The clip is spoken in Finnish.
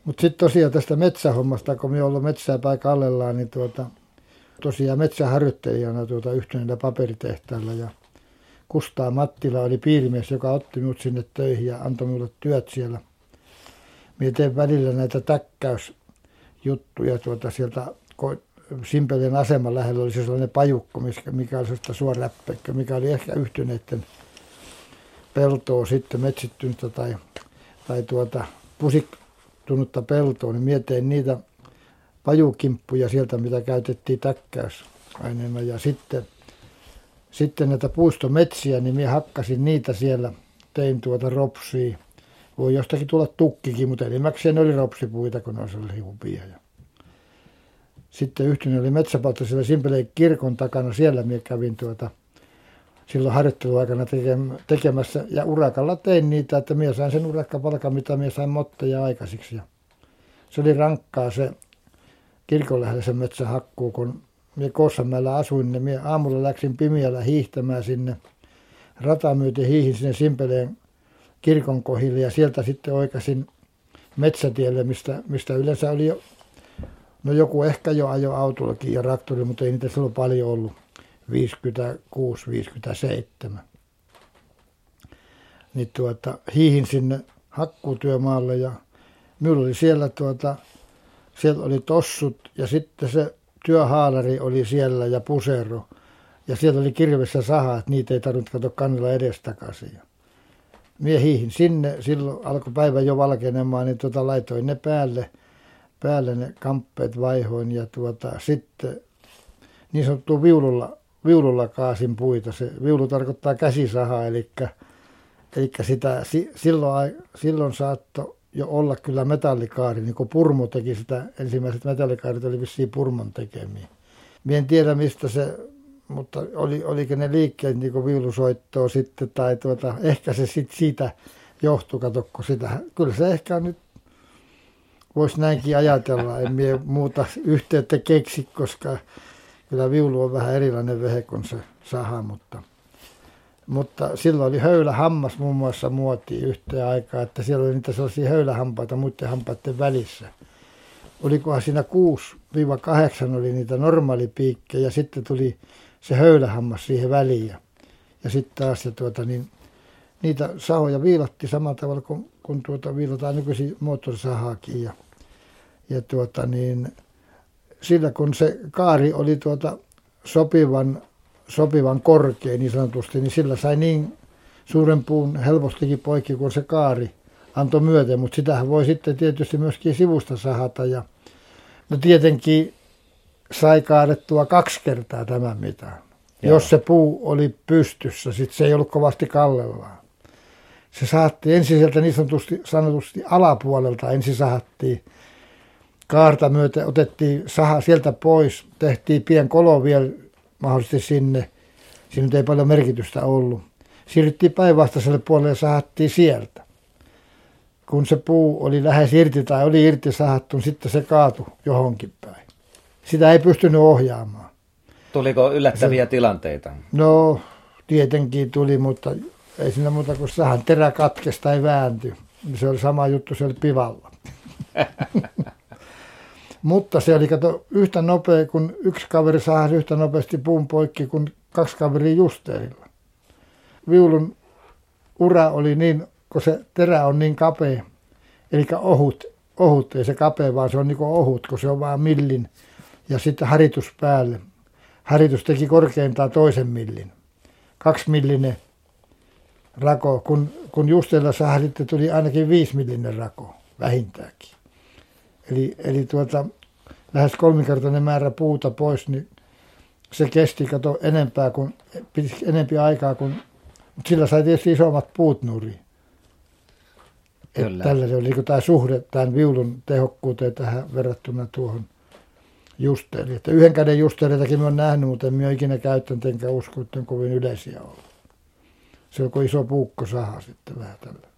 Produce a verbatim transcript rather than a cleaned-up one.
Mutta sitten tosiaan tästä metsähommasta, kun me ollaan metsää paikallaan, niin tuota, tosiaan metsäharjoittelijana tuota yhtyneellä paperitehtaalla ja Kustaa Mattila oli piirimies, joka otti minut sinne töihin ja antoi minulle työt siellä. Minä tein välillä näitä täkkäysjuttuja tuota sieltä Simpelien aseman lähellä oli se sellainen pajukko, mikä oli sellaista suoräppekkö, mikä oli ehkä yhtyneiden peltoa sitten metsittynyttä tai, tai tuota pusiktunutta peltoa, niin minä tein niitä pajukimppuja sieltä, mitä käytettiin täkkäysaineena ja sitten Sitten näitä puistometsiä, niin minä hakkasin niitä siellä, tein tuota ropsia. Voi jostakin tulla tukkikin, mutta enimmäkseen oli ropsipuita, kun ne oli sellaisia hupia. Sitten yhtyneen oli metsäpaltto siellä Simpeleen kirkon takana, siellä minä kävin tuota, silloin harjoitteluaikana tekemässä. Ja urakalla tein niitä, että minä sain sen urakkapalkan, mitä minä sain motteja aikaisiksi. Ja se oli rankkaa se kirkon lähellä se metsähakkuu, kun minä Koossanmäellä asuin, niin minä aamulla läksin pimeällä hiihtämään sinne rataa myöten hiihin sinne Simpeleen kirkon kohdille ja sieltä sitten oikaisin metsätielle, mistä, mistä yleensä oli jo, no joku ehkä jo ajo autollakin ja traktori, mutta ei niitä silloin paljon ollut, viisikymmentäkuusi viisikymmentäseitsemän. Niin tuota, hiihin sinne hakkuutyömaalle ja minulla oli siellä tuota, siellä oli tossut ja sitten se työhaalari oli siellä ja pusero. Ja siellä oli kirvessä saha, että niitä ei tarvinnut katsoa kannella edestakaisin. Mie hiihin sinne, silloin alkoi päivä jo valkenemaan, niin tuota, laitoin ne päälle, päälle ne kamppeet vaihoin. Ja tuota, sitten niin sanottu viululla, viululla kaasin puita. Se viulu tarkoittaa käsisahaa, eli, eli sitä, silloin, silloin saattoi jo olla kyllä metallikaari, niin kuin Purmo teki sitä, ensimmäiset metallikaarit oli vissiin Purmon tekemiä. Mie en tiedä mistä se, mutta oli, oliko ne liikkeet niin kuin viulusoittoa sitten, tai tuota, ehkä se sitten siitä johtui, katsokko sitä. Kyllä se ehkä nyt voisi näinkin ajatella, en mie muuta yhteyttä keksi, koska kyllä viulu on vähän erilainen vehe kuin se saha, mutta... Mutta silloin oli höylähammas muun muassa muotiin yhteen aikaan, että siellä oli niitä sellaisia höylähampaita muiden hampaiden välissä. Olikohan siinä kuusi kahdeksan oli niitä normaalipiikkejä ja sitten tuli se höylähammas siihen väliin. Ja, ja sitten taas ja tuota, niin, niitä sahoja viilatti samalla tavalla kuin, kuin tuota, viilataan nykyisin moottorisahaakin. Ja, ja tuota, niin, sillä kun se kaari oli tuota, sopivan... sopivan korkea niin sanotusti, niin sillä sai niin suuren puun helpostikin poikki, kun se kaari antoi myöten, mutta sitähän voi sitten tietysti myöskin sivusta sahata. Ja no tietenkin sai kaadettua kaksi kertaa tämän mitään. Joo. Jos se puu oli pystyssä, sitten se ei ollut kovasti kallellaan. Se sahattiin ensin sieltä niin sanotusti, sanotusti alapuolelta, ensin sahattiin kaarta myöten, otettiin saha sieltä pois, tehtiin pien kolo vielä mahdollisesti sinne. Siinä ei paljon merkitystä ollut. Siirryttiin päinvastaiselle puolelle ja sahattiin sieltä. Kun se puu oli lähes irti tai oli irti sahattu, niin sitten se kaatui johonkin päin. Sitä ei pystynyt ohjaamaan. Tuliko yllättäviä se, tilanteita? No, tietenkin tuli, mutta ei siinä muuta kuin sahan terä katkesi tai vääntyi. Se oli sama juttu, se oli pivalla. Mutta se oli kato, yhtä nopea, kun yksi kaveri sahasi yhtä nopeasti puun poikki kuin kaksi kaveria justeerilla. Viulun ura oli niin, kun se terä on niin kapea, eli ohut, ohut ei se kapea, vaan se on niin kuin ohut, kun se on vaan millin. Ja sitten haritus päälle. Haritus teki korkeintaan toisen millin. Kaksi millinen rako. Kun, kun justeella sahasitte, tuli ainakin viisi millinen rako, vähintäänkin. Eli, eli tuota, lähes kolminkertainen määrä puuta pois, niin se kesti kato enempää kuin, enempi aikaa, kuin, mutta sillä sai tietysti isommat puut nurin. Tällä se oli niin tämä suhde tämän viulun tehokkuuteen tähän verrattuna tuohon justeeriin. Että yhden käden justeereitakin minä olen nähnyt, mutta en minä ole ikinä käyttänyt, enkä usko, että on kovin yleisiä ollut. Se on kuin iso puukkosaha sitten vähän tällä.